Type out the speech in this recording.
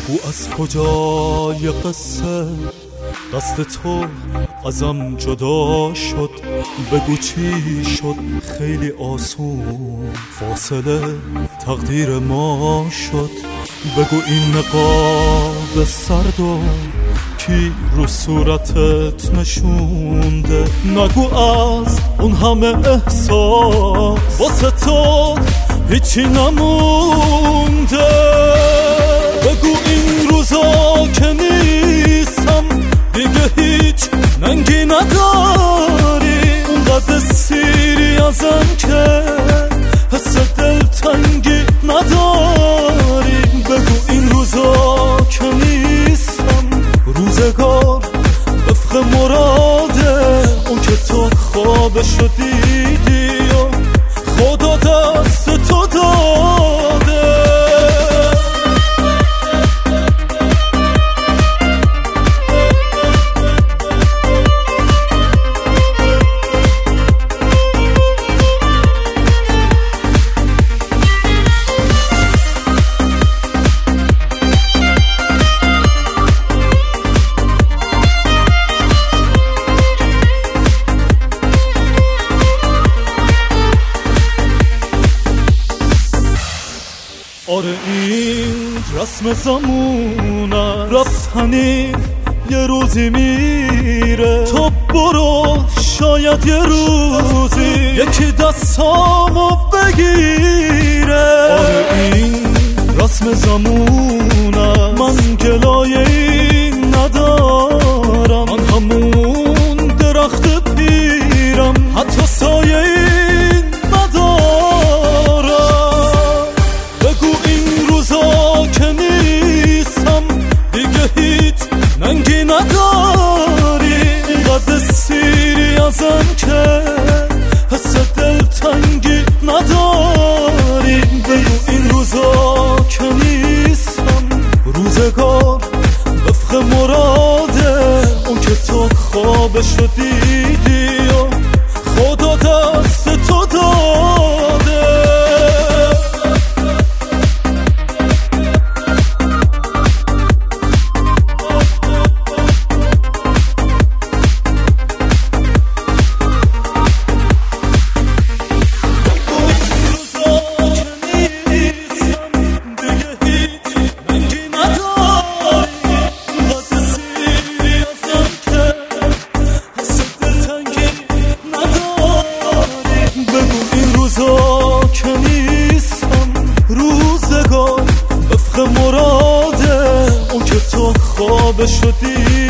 بگو از کجای قصه دست تو ازم جدا شد، بگو چی شد خیلی آسون فاصله تقدیر ما شد، بگو این نقاب سردو کی رو صورتت نشونده، نگو از اون همه احساس واسه تو هیچی نمونده، بگو این روزا که نیستم دیگه هیچ ننگی نداری، اونقدر سیری ازم که حس دلتنگی نداری، بگو این روزا که نیستم روزگار وفق مراده، اون که تو خوابشو دیدی و خدا دست تو داده. آره این رسم زمونه، رفتنی یه روزی میره، تو برو شاید یه روزی یکی دستامو بگیره. آره این رسم زمونه، من گلای این ندارم، من همون درخت پیرم حتی سایه این ندارم، بگو این روزا که نیستم دیگه هیچ ننگی نداری، اینقدر سیری ازم که حس دلتنگی نداری، بگو این روزا که نیستم روزگار وفق مراده، اون که تو خوابشو دیدی و خدا دست تو داده. روزگار وفق مراده، اون که تو خوابشو دیدی